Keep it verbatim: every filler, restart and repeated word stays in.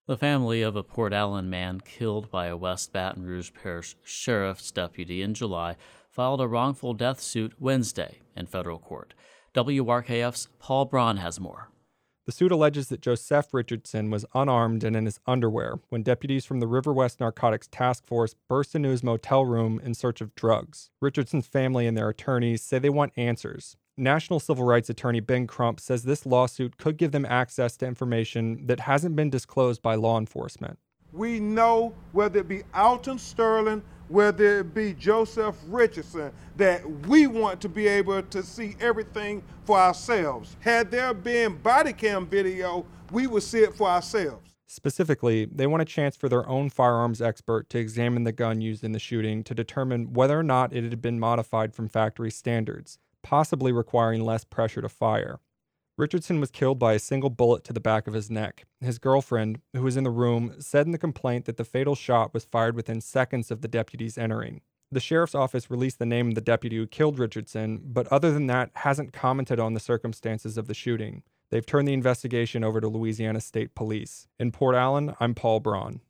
The family of a Port Allen man killed by a West Baton Rouge Parish Sheriff's deputy in July filed a wrongful death suit Wednesday in federal court. W R K F's Paul Braun has more. The suit alleges that Joseph Richardson was unarmed and in his underwear when deputies from the River West Narcotics Task Force burst into his motel room in search of drugs. Richardson's family and their attorneys say they want answers. National Civil Rights Attorney Ben Crump says this lawsuit could give them access to information that hasn't been disclosed by law enforcement. We know, whether it be Alton Sterling, whether it be Joseph Richardson, that we want to be able to see everything for ourselves. Had there been body cam video, we would see it for ourselves. Specifically, they want a chance for their own firearms expert to examine the gun used in the shooting to determine whether or not it had been modified from factory standards, possibly requiring less pressure to fire. Richardson was killed by a single bullet to the back of his neck. His girlfriend, who was in the room, said in the complaint that the fatal shot was fired within seconds of the deputies entering. The sheriff's office released the name of the deputy who killed Richardson, but other than that, hasn't commented on the circumstances of the shooting. They've turned the investigation over to Louisiana State Police. In Port Allen, I'm Paul Braun.